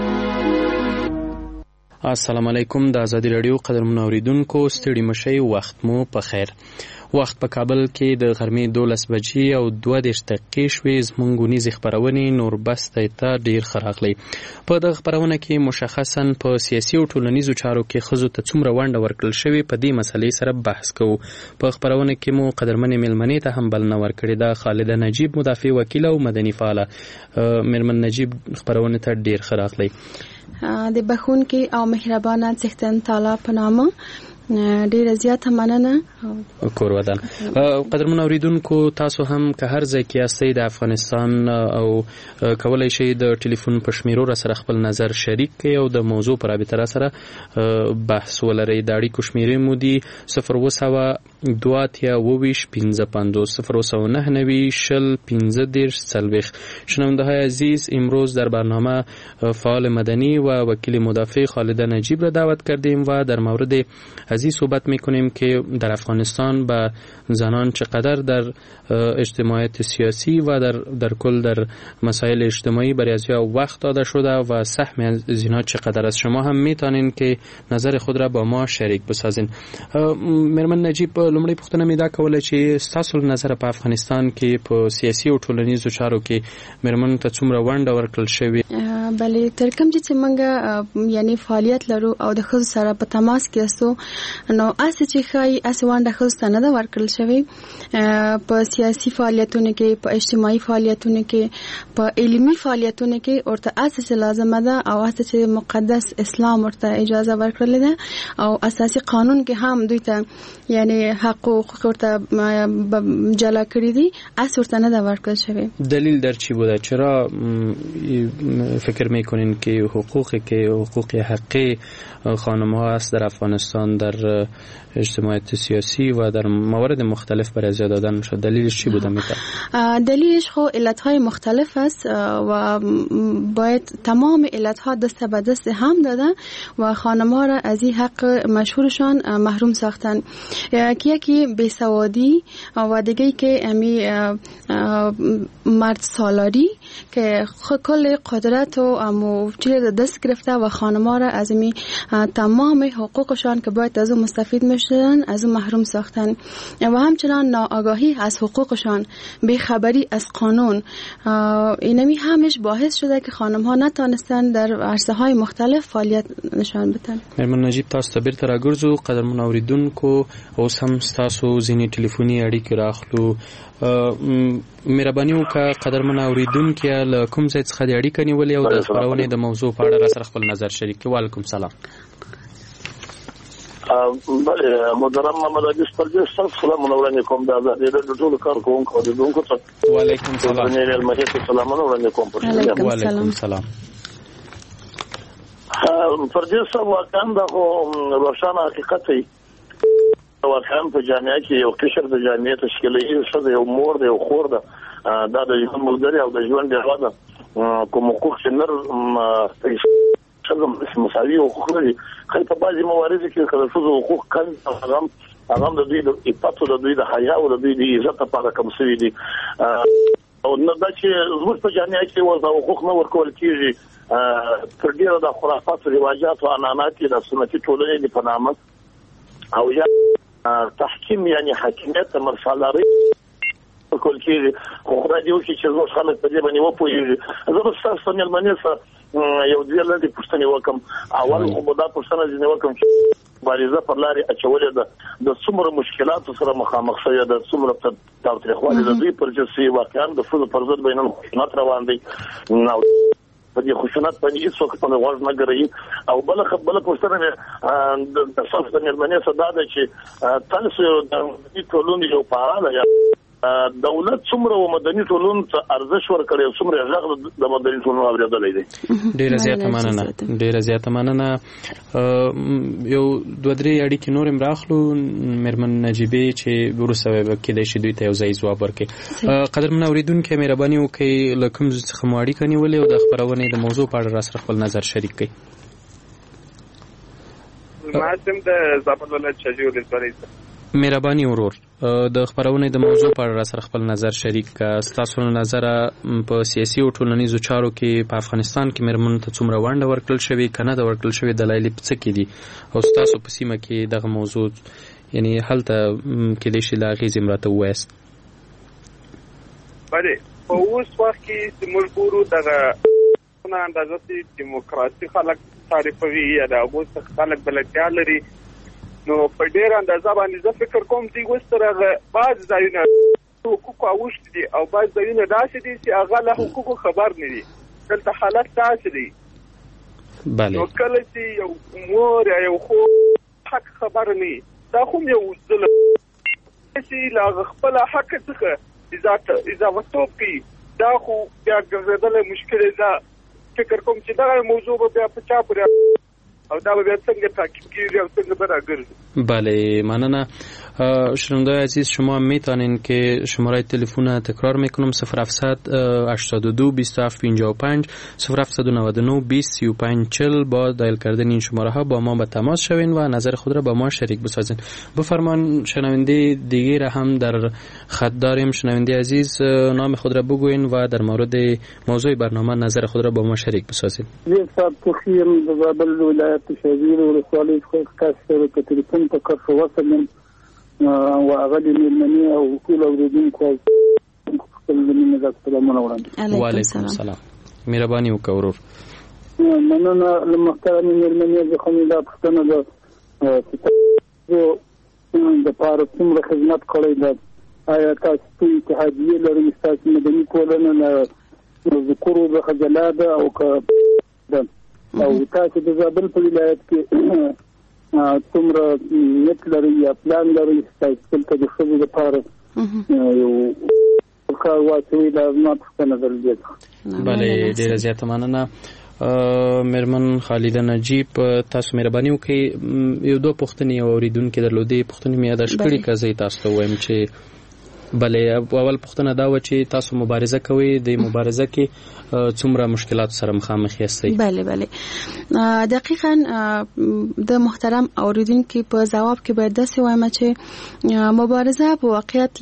السلام علیکم. د آزادی رادیو قدرمن اوریدونکو ستړي مشئ، وخت مو په خیر. وخت په کابل کې د غرمې 12 بجې او 2 دقیقې شوې. زموږ ونیزې خپرونې نور بستی ته ډیر ښه راغلی. په دغه خپرونه کې مشخصا په سیاسي او ټولنیزو چارو کې ښځو ته څومره ونډه ورکړل شوې په دې مسلې سره بحث کوو. په خپرونه کې مو قدرمنې میلمنې ته هم بلنه ورکړې ده. خالده نجیب، مدافع وکیل او مدني فعاله. میرمن نجیب خپرونه ته ډیر ښه راغلی. د بخونکي او مهربانه څښتن تعالی په نامه ډیره زیاته مننه. کور ودان. قدرمن اوریدونکو، تاسو هم که هر ځای کې یاستئ د افغانستان او کولای شئ د ټلیفون په شمیرو را سره خپل نظر شریک کړئ او د موضوع پر رابطه را سره بحث ولرئ. د اړیکو شمیرې مو دي 0202550 شنونده‌های عزیز، امروز در برنامه فعال مدنی و وکیل مدافع خالده نجیب را دعوت کردیم و در مورد از این صحبت میکنیم که در افغانستان به زنان چقدر در اجتماعیت سیاسی و در کل در مسائل اجتماعی برای از وقت داده شده و سهم از اینها چقدر است. شما هم میتونین که نظر خود را با ما شریک بسازین. میرمن نجیب، لومړی پوښتنه مې دا کوله چې ستاسو نظر په افغانستان کې په سیاسي او ټولنیزو چارو کې میرمنو ته څومره ونډه ورکړل شوې؟ بله، تر کوم چې موږ یعنی فعالیت لرو او د ښځو سره په تماس کې اوسو، نو اسې چې ښایي اسې ونډه ښځو ته نه ده ورکړل شوې. په سیاسي فعالیتونو کې، په اجتماعي فعالیتونو کې، په علمي فعالیتونو کې ورته اسې چې لازمه ده او اسې چې مقدس اسلام ورته اجازه ورکړلې ده او اساسي قانون کې هم دوی ته یعنی حق و حقوق ورته جلا کړی دي، اسې ورته نه ده ورکړل شوې. دلیل در چی بوده؟ چرا فکر میکنین که حقوق حقی خانم ها است در افغانستان در در اجتماعیت سیاسی و در موارد مختلف برای ازیا دادن میشه. دلیلش چی بوده میتونه؟ دلیلش خب علتهای مختلف است و باید تمام علتها دست به دست هم دادن و خانم‌ها را از این حق مشهورشان محروم ساختن. یکی بیسوادی و دیگه که امی مرد سالاری که کل قدرت و امو چیز دست گرفته و خانم‌ها را از امی تمام حقوقشان که باید از اون مستفید میشدن از اون محروم ساختن و همچنان ناآگاهی از حقوقشان، بیخبری از قانون، اینمی همش باعث شده که خانم‌ها نتونستن در عرصه‌های مختلف فعالیت نشان بدن. مرمن نجیب تاسو ته بیرته راګرځو قدرمن اوریدونکو اوس هم ستاسو ځینې ټلیفوني اړیکې راخلو. مهرباني وکړه قدرمن اوریدونکو له کوم ځای څخه د اړیکې نیولې او د خبرونې د موضوع په اړه را سره خپل نظر شریک کړئ. وعلیکم سلام. بله محترم محمد عزیز پردیس صاحب سلامونه وړاندې کوم د آزادۍ د ټولو کارکوونکو اوریدونکو ته. وعلیکم سلام. سلامونه وړاندې کوم. وعلیکم سلام. پردیس صاحب واقعا دا خو روښانه حقیقت دی. واقعا په جامعه کې یو قشر د جامعې تشکیلوي څه د یو مور د یو خور ده دا د ژوند ملګري او د ژوند ډېوه ده کوم حقوق چې نر مساوي حقوق لري. خو په بعضې مواردو کې که د ښځو حقوق کم هغه د دوی د عفتو د دوی د حیا او د دوی د عزت لپاره کم شوي دي او نه دا چې زموږ په جامعه کې ورته حقوق نه ورکول کېږي تر ډېره د خرافاتو رواجات او عنعنات د سنتي ټولنې په نامه او یا تحکیم یعنی حاکمیت مرسالاري ورکول کېږي. خو خدای دې وکړي چې زموږ خلک په دې باندې وپوهېږي. زه به ستاسو مېلمنې سره یو دوه لږې پوښتنې وکړم. اول خو به دا پوښتنه ځینې وکړم چې مبارزه پر لارې اچولې ده د څومره مشکلاتو سره مخامخ شوې ده، څومره تاوتریخوالی د دوی پر جسي واقعا د ښځو پر ضد به نن خشونت روان دی په دې خشونت باندې هیڅوک په غوږ نه ګرځي. او بله پوښتنه د تاسو د مېرمنې څخه دا ده چې تاسو د ټولنې یو فعاله دولت څومره مدني ټولنو ته ارزښت ورکړي او څومره غږ د مدني ټولنو اورېدلې دي. ډېره زیاته مننه. یو دوه درې اړیکې نور هم راخلو مېرمن نجیبې چې وروسته به کېدای شي دوی ته یو ځای ځواب ورکړي. قدرمن اوریدونکي مهرباني وکړئ له کوم څخه مو اړیکه نیولې او د خپرونې د موضوع په اړه را سره خپل نظر شریک کړئ. ما سم د زابل ولایت شجاع ولسوالۍ مهرباني ورور د خبرونې د موضوع په اړه سره خپل نظر شریک کړه. ستاسو نظر په سیاسي او ټولنیزو چارو کې په افغانستان کې مېرمنو ته څومره ونډه ورکړل شوې کنه د ورکړل شوې دلایل څه کې دي او ستاسو په سیمه کې دغه موضوع یعنی هلته کېدای شي لا اغېزې مراته ووایاست. بله په اوس وخت کې چې موږ ګورو دغه اندازه چې دیموکراسي خلک تعریفوي یا د هغو څخه خلک بلدتیا لري نو په ډېر اندازه باندې زه فکر کوم چې اوس تر هغه بعض ځایونه حقوقو اوښتي دي او بعض ځایونه داسې دي چې هغه له حقوقو خبر نه دي. دلته حالت داسې دی نو کله چې یو مور یا یو خور حق خبر نه وي دا خو یو ظلم چې له هغه خپل حق څخه اضافتوب کوي دا خو بیا ګرځېدلی مشکل ده. فکر کوم چې دغه موضوع به بیا په چا پورې او دا به بیا څنګه تعقیب کیږي او څنګه به راګرځي. بله مننه. شنونده‌های عزیز شما میتونین که شماره تلفن تکرار میکنم 0782 2755 0799 203540 با دایل کردن این شماره ها با ما به تماس شوین و نظر خود را با ما شریک بسازین. بفرمان شنونده دیگه را هم در خط داریم. شنونده عزیز نام خود را بگوین و در مورد موضوع برنامه نظر خود را با ما شریک بسازین. صاحب تخیم زابل ولایت شجاع ولسوالۍ څخه که تلیفون په کار وصلم او هغه د مېرمنې او ټول اورېدونکو خپل مینه د سلامونه وړاندې. وعلیکم السلام. مهرباني وکړه ورور. مننه له محترمې مېرمنې څخه مې دا پوښتنه ده چې تاسو دپاره څومره خدمت کړی ده. آیا تاسو اتحادیې لرئ؟ ستاسو مدني ټولنه له ذکرو څخه جلا ده او که ده او تاسو د زابل په ولایت کې څومره نیت لرئ یا پلان لرئ تاسو دلته د ښځو لپاره یو کار واچوئ؟ دا زما پوښتنه ده. بله ډېره زیاته مننه. مرمن خالده نجیب تاسو مهرباني وکړئ یو دوه پوښتنې اوریدونکو درلودې پوښتنې مې یاد کړې کزې تاسو ته وایم چې بلې اول پوښتنه دا و چې تاسو مبارزه کوئ د مبارزه کې څومره مشکلات سره مخامخ یاستئ؟ بله دقیقاً د محترم اوریدونکو په جواب کې باید داسې وایم چې مبارزه په واقعیت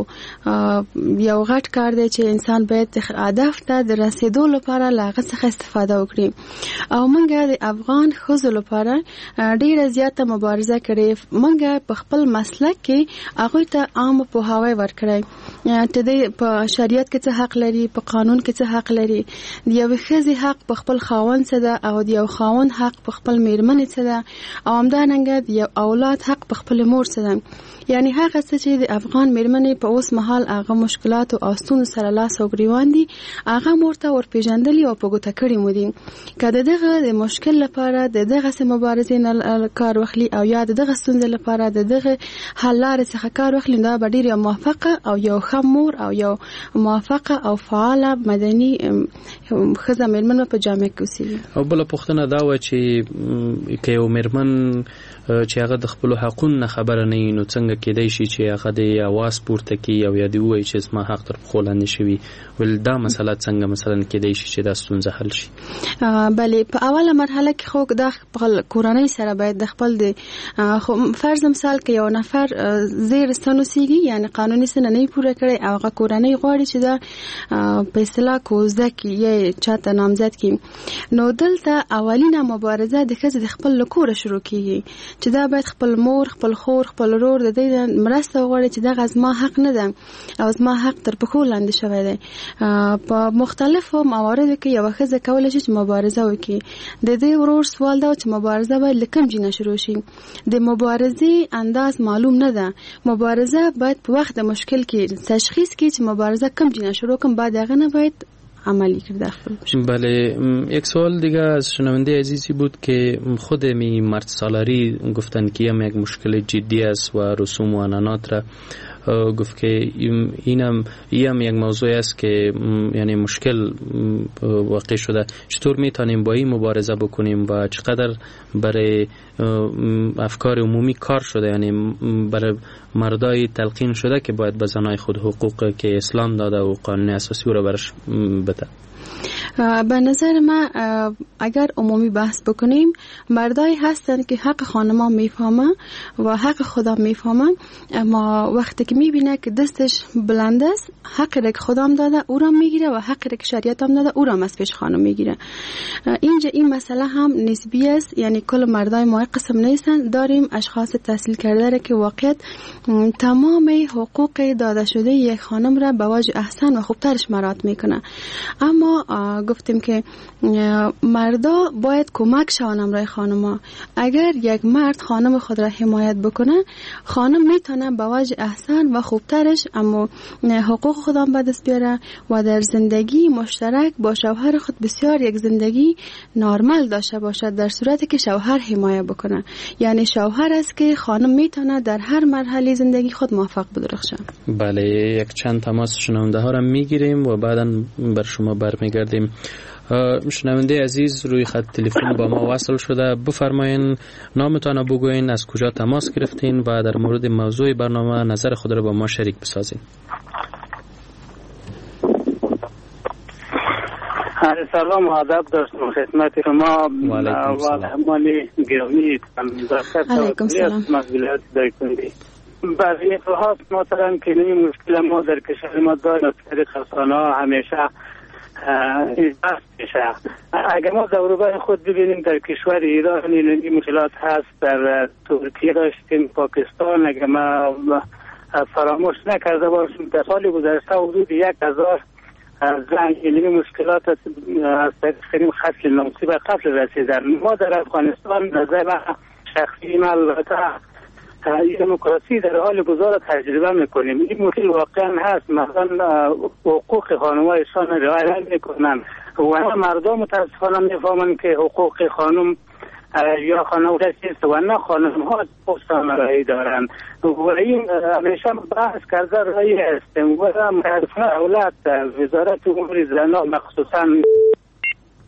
یو غټ کار دی چې انسان باید هدف ته د رسیدو لپاره له هغه څخه استفاده وکړي او موږ د افغان ښځو لپاره ډیره زیاته مبارزه کړې. موږ په خپل مسلک کې هغوی ته عام پوهاوی ورکړی چې په شریعت کې څه حق لري، په قانون کې څه حق لري، د یو ښځې حق په خپل خاوند څه ده او د یو خاوند حق په خپل میرمنې څه ده او همدارنګه د یو اولاد حق په خپل مور څه ده. یعنی هغه څه چې د افغان میرمنې په اوس مهال هغه مشکلات او ستونزو سره لاس او ګریوان دي هغه مورته ورپېژندلي او په ګوته کړي مو دي. که د دغه د مشکل لپاره د دغسې مبارزې نه کار واخلي او یا د دغه ستونزې لپاره د دغه حل لارې څخه کار واخلي دا به ډېر موفقه او یو ښه مور او یو موفقه او فعاله مدني ښځه میرمن په جامعه کې اوسېږي. او بله پوښتنه دا وه چې که یو میرمن چې هغه د خپلو حقونو نه خبره نه وي نو څنګه کېدای شي چې هغه د اواز پورته کړي او یا دې ووایي چې زما حق تر پښو لاندې شوي؟ ول دا مسله څنګه مثلا کېدای شي چې دا ستونزه حل شي؟ بلې په اوله مرحله کې خو د خپل کورنۍ سره باید د خپل د فرض مثال کې یو نفر زیر ستن اوسېږي یعنی قانوني سنه نه پوره کړي او هغه کورنۍ غواړي چې دا په اصطلاح کوزده کې یا چاته نامزد کړي نو دلته اولینه مبارزه د ښځې د خپل کوره شروع کیږي چې دا باید خپل مور، خپل خور، خپل ورور د دې مرسته وغواړي چې دغه زما حق نه ده او زما حق تر پښو لاندې شوی دی. په مختلفو مواردو کې یوه ښځه کولی شي چې مبارزه وکړي. د دې ورور سوال دا چې مبارزه باید له کوم ځای شروع شي. د مبارزې انداز معلوم نه ده. مبارزه باید په وخت د مشکل کې تشخیص کړي چې مبارزه کوم ځای شروع کنم بعد هغه نه باید عملی کرده. بله، یک سوال دیگه از شنونده عزیزی بود که خود می مرد سالاری گفتن که هم یک مشکل جدی است و رسوم و عنعنات را گفت که اینم یک موضوع است که یعنی مشکل واقع شده. چطور میتونیم با این مبارزه بکنیم و چقدر برای افکار عمومی کار شده، یعنی برای مردای تلقین شده که باید به زنای خود حقوق که اسلام داده و قانون اساسی را برش بده؟ به نظر من اگر عمومی بحث بکنیم مردایی هستن که حق خانما میفهمه و حق خدا میفهمه، اما وقتی که میبینه که دستش بلند است حق را که خدام داده او را میگیره و حق را که شریعت هم داده او را از پیش خانم میگیره. اینجا این مسئله هم نسبی است، یعنی کل مردای ما قسم نیستن. داریم اشخاص تحصیل کرده را که واقعیت تمام حقوق داده شده یک خانم را به وجه احسن و خوبترش مراعات میکنه. اما گفتیم که مردا باید کمک شوند امرای خانما. اگر یک مرد خانم خود را حمایت بکنه خانم میتونه به وجه احسن و خوبترش اما حقوق خودم به دست بیاره و در زندگی مشترک با شوهر خود بسیار یک زندگی نرمال داشته باشد، در صورتی که شوهر حمایت بکنه. یعنی شوهر است که خانم میتونه در هر مرحله زندگی خود موفق بدرخشه. بله، یک چند تماس شنونده ها را میگیریم و بعدا بر شما برمیگردیم. شنونده عزیز روی خط تلفن با ما وصل شده، بفرمایین نامتان بگوین، از کجا تماس گرفتین و در مورد موضوع برنامه نظر خود را با ما شریک بسازین. سلام و ادب داشتم خدمت شما و همانی گرامی مسئولیت دایکنده. بعضی افراد محترم که نمی مشکل ما در کشور ما داریم از طریق رسانه ها همیشه بحث میشه. اگر ما دوروبر خود ببینیم در کشور ایران این مشکلات هست، در ترکیه داشتیم، پاکستان، اگر ما فراموش نکرده باشیم در سال گذشته حدود 1000 زن این مشکلات از طریق قتل ناموسی و قتل رسیدن. ما در افغانستان نظر شخصی من البته دموکراسی در حال گذار تجربه میکنیم. این مشکل واقعا هست، مثلا حقوق خانمایشان رعایت نمیکنن و مردم متاسفانه میفهمن که حقوق خانم یا خانم چیست و نه خانم ها پستان رایی دارن و این همیشه بحث کرده رایی هستیم و متاسفانه اولاد وزارت امور زنان مخصوصا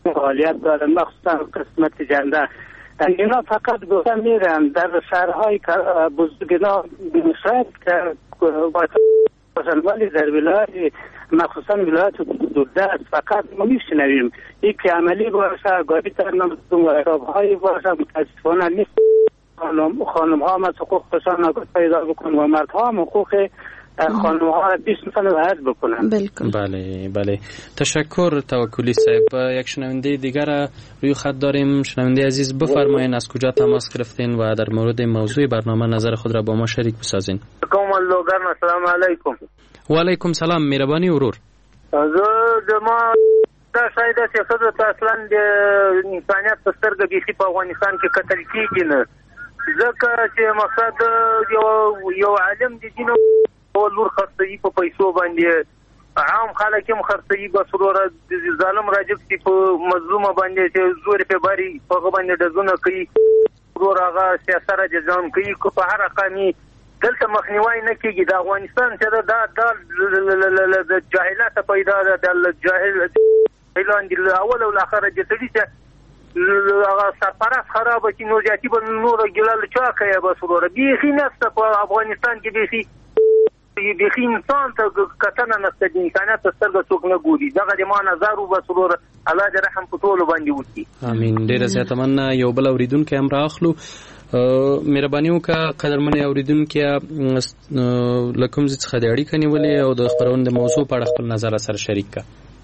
فعالیت دارن، مخصوصا قسمت جنده. اینا فقط گفتم میرن در شهرهای بزرگ شاید که ولی در ولایت مخصوصا ولایت دوردست فقط ما میشنویم این که عملی باشه، گاهی ترنم های باشه. متاسفانه نیست خانم ها هم از حقوقشان نگاه پیدا بکن و مرد ها هم حقوق خانم ها را بیش مثلا رعایت بکنن. بله تشکر توکلی صاحب. یک شنونده دیگر روی خط داریم. شنونده عزیز بفرمایید از کجا تماس گرفتین و در مورد موضوع برنامه نظر خود را با ما شریک بسازین. السلام علیکم. و علیکم سلام. مهربانی ورور. ما دا شاید چې خزه ته اصلا د انسانیت په سترګه بیخي په افغانستان کې قتل کیږي نه، ځکه چې مقصد یو عالم د دین او لور خرڅوي په پیسو باندې، عام خلک هم خرڅوي، بس وروره ظالم راجب چې په مظلومه باندې چې زور په باري په هغه باندې ډزونه کوي، وروره هغه سیاست را جزام کوي. که په هر رقمي دلته مخنیوي نه کېږي. د افغانستان چې د جاهلات پیدا ده، د جاهل اعلان دی اول او اخر د سړي چې هغه سفارت خراب شي نو ځاتي به نور ګلال چا کوي. بس وروره بیخي نسته په افغانستان کې بیخي انسان ته کتنه نسته، د انسانیت په سترګه څوک نه ګوري. دغه د ما نظر و. بس وروره الله دې رحم په ټولو باندې وکړي. امین. ډېره زیاته مننه. یو بل اوریدونکی هم راخلو. مهرباني وکړه قدرمنې اوریدونکي له کوم ځای څخه د اړیکه نیولې او د خپرونې د موضوع په اړه خپل نظر سره شریک کړه.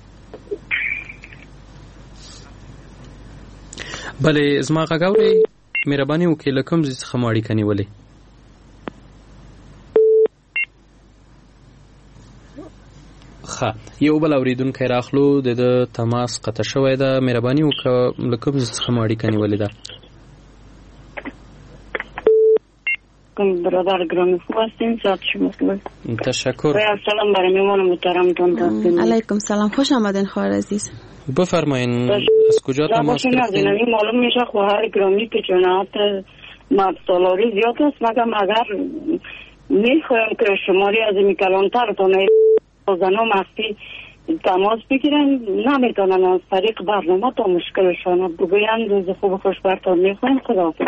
بله زما غږ اورئ؟ مهرباني وکړئ له کوم ځای څخه مو اړیکه نیولې؟ ښه یو بل اوریدونکی راخلو، د تماس قطع شوی ده. مهرباني وکړه له کوم ځای څخه مو اړیکه نیولې ده؟ برادر گرامی خوب هستین؟ ساعت شما خوبه. تشکر. سلام برای میمان محترمتون هستین. علیکم سلام. خوش آمدین خواهر عزیز. بفرمایین از کجا تماس گرفتین؟ معلوم میشه خواهر گرامی که جنایت مرد سالاری زیاد است، مگم اگر میخوایم که شماری از این کلانتر تانه زنان مستی تماس بگیرن، نمیتونن از طریق برنامه تا مشکلشان بگوین. روز خوب خوشبختان میخوایم. خداحافظ.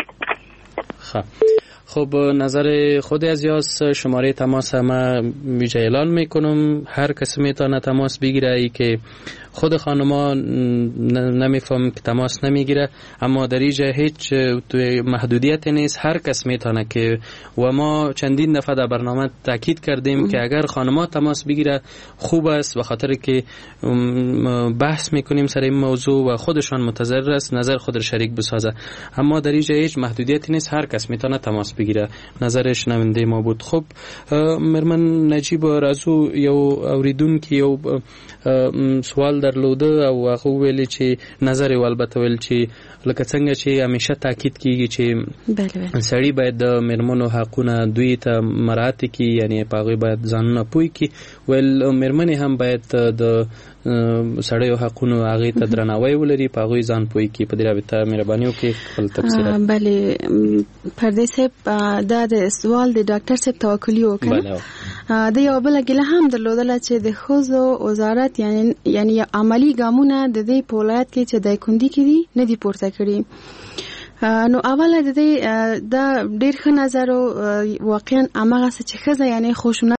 خب نظر خود عزیز شماره تماس ما ویژه اعلان میکنم. هر کسی میتونه تماس بگیره. ای که خود خانما نمیفهم که تماس نمیگیره، اما در اینجا هیچ محدودیت نیست، هر کس میتونه که و ما چندین دفعه در برنامه تاکید کردیم که اگر خانما تماس بگیره خوب است، به خاطر که بحث میکنیم سر این موضوع و خودشان متضرر است، نظر خود را شریک بسازه. اما در اینجا هیچ محدودیتی نیست، هر کس میتونه تماس بگیره. نظر شنونده ما بود. خب مرمن نجیب رازو یو اوریدونکي یو سوال درلوده او هغه ویل چې نظر یې البته ویل چې لکه څنګه چې همیشه تاکید کیږي چې سړی باید د مرمنو حقونه دوی ته مراعات کړي، یعنی په هغه باید ځانونه پوي کړي، ول مرمنې هم باید د سړیو حقونو هغه ته درناوی ولري، په هغه ځان پوي کړي. په دې رابطه مهرباني وکړئ خپل تفصیلات. بله پردیس صاحب دا د سوال د ډاکټر صاحب توکلی وکړ. د یو بل ګله هم درلودله چې د ښځو وزارت یعنی عملی ګامونه د دې په ولایت کې چې د کندي کې دي نه دي پورته کړي. نو اوله د دې دا ډېر ښه نظر واقعا هغه څه چې ښځه یعنی خوشونه